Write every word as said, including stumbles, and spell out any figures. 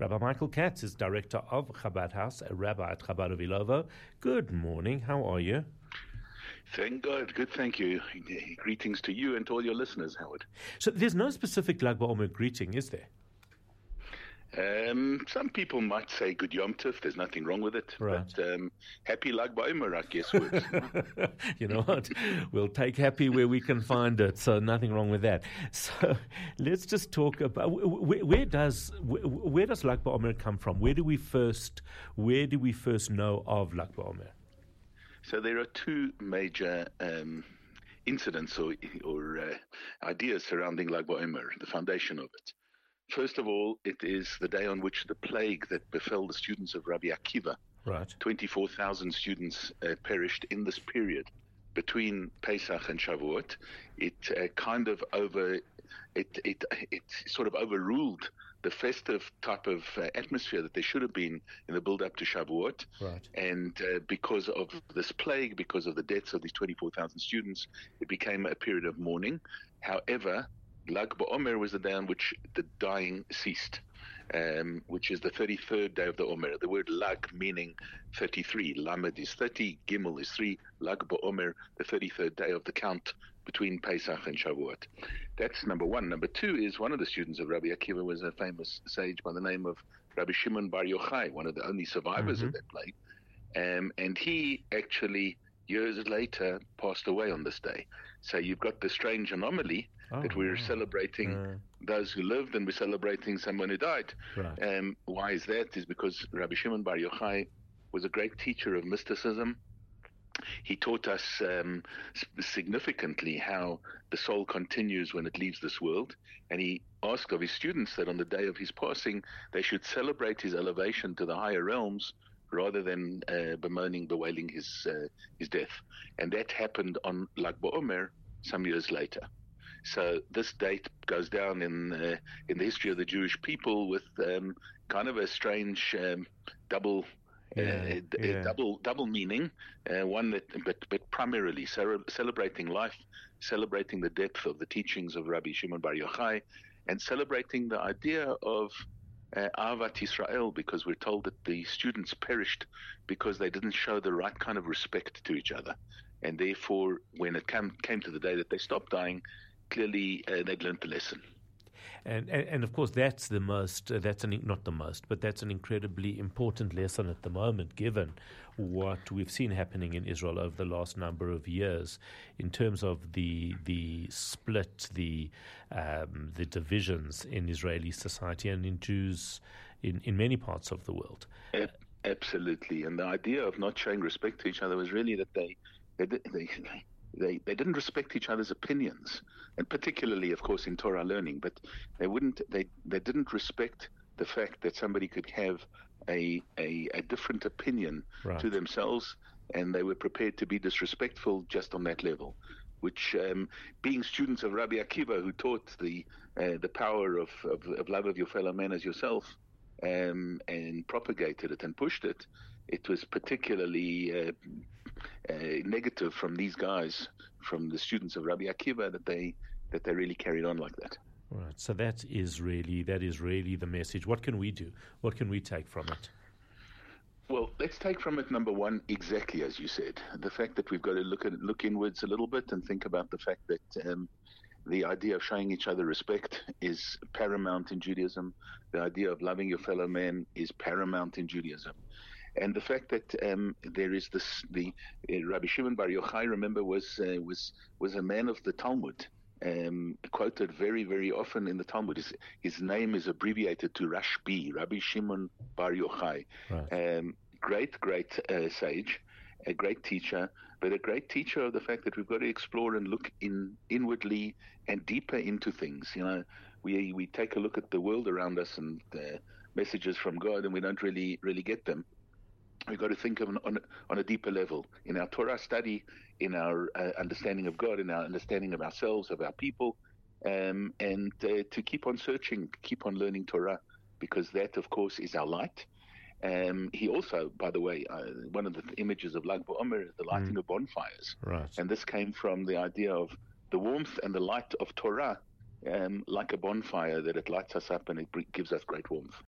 Rabbi Michael Katz is director of Chabad House, a rabbi at Chabad of Ilovo. Good morning. How are you? Thank God. Good, thank you. Greetings to you and to all your listeners, Howard. So there's no specific Lag BaOmer greeting, is there? Um, some people might say Good Yom Tov. There's nothing wrong with it. Right. But um, Happy Lag BaOmer, I guess, works. You know what? We'll take happy where we can find it, so nothing wrong with that. So let's just talk about where, where does where, where does Lag BaOmer come from? Where do we first where do we first know of Lag BaOmer? So there are two major um, incidents or, or uh, ideas surrounding Lag BaOmer, the foundation of it. First of all, it is the day on which the plague that befell the students of Rabbi Akiva, right. twenty-four thousand students uh, perished in this period between Pesach and Shavuot. It uh, kind of over, it, it, it sort of overruled the festive type of uh, atmosphere that there should have been in the build-up to Shavuot. Right. And uh, because of this plague, because of the deaths of these twenty-four thousand students, it became a period of mourning. However, Lag BaOmer was the day on which the dying ceased, um, which is the thirty-third day of the Omer. The word Lag meaning thirty-three. Lamed is thirty, Gimel is three. Lag BaOmer, the thirty-third day of the count between Pesach and Shavuot. That's number one. Number two is one of the students of Rabbi Akiva was a famous sage by the name of Rabbi Shimon Bar Yochai, one of the only survivors mm-hmm. of that plague. Um, and he actually, years later, passed away on this day. So you've got the strange anomaly oh, that we're wow. celebrating uh, those who lived and we're celebrating someone who died. Right. Um, why is that? Is because Rabbi Shimon Bar Yochai was a great teacher of mysticism. He taught us um, significantly how the soul continues when it leaves this world. And he asked of his students that on the day of his passing, they should celebrate his elevation to the higher realms rather than uh, bemoaning, bewailing his uh, his death. And that happened on Lag BaOmer some years later. So this date goes down in uh, in the history of the Jewish people with um, kind of a strange um, double yeah, uh, yeah. double double meaning. Uh, one that, but but primarily ce- celebrating life, celebrating the depth of the teachings of Rabbi Shimon Bar Yochai, and celebrating the idea of Uh, Ahavat Israel, because we're told that the students perished because they didn't show the right kind of respect to each other. And therefore, when it came, came to the day that they stopped dying, clearly uh, they'd learned the lesson. And, and, and of course, that's the most, uh, that's an, not the most, but that's an incredibly important lesson at the moment, given what we've seen happening in Israel over the last number of years in terms of the the split, the um, the divisions in Israeli society and in Jews in, in many parts of the world. Absolutely. And the idea of not showing respect to each other was really that they they, they, they They they didn't respect each other's opinions, and particularly, of course, in Torah learning. But they wouldn't. They they didn't respect the fact that somebody could have a a, a different opinion right. to themselves, and they were prepared to be disrespectful just on that level. Which, um, being students of Rabbi Akiva, who taught the uh, the power of, of of love of your fellow man as yourself, um, and propagated it and pushed it, it was particularly uh, uh, negative from these guys, from the students of Rabbi Akiva, that they that they really carried on like that. Right. So that is really that is really the message. What can we do? What can we take from it? Well, let's take from it, number one, exactly as you said, the fact that we've got to look at look inwards a little bit and think about the fact that um, the idea of showing each other respect is paramount in Judaism. The idea of loving your fellow man is paramount in Judaism. And the fact that um, there is this, the uh, Rabbi Shimon Bar Yochai, remember, was uh, was was a man of the Talmud, um, quoted very, very often in the Talmud. His, his name is abbreviated to Rashbi, Rabbi Shimon Bar Yochai. Right. Um, great, great uh, sage, a great teacher, but a great teacher of the fact that we've got to explore and look in inwardly and deeper into things. You know, we we take a look at the world around us and uh, messages from God, and we don't really really get them. We've got to think of an, on, on a deeper level. In our Torah study, in our uh, understanding of God, in our understanding of ourselves, of our people, um, and uh, to keep on searching, keep on learning Torah, because that, of course, is our light. Um, he also, by the way, uh, one of the images of Lag BaOmer is the lighting mm. of bonfires. Right. And this came from the idea of the warmth and the light of Torah, um, like a bonfire, that it lights us up and it gives us great warmth.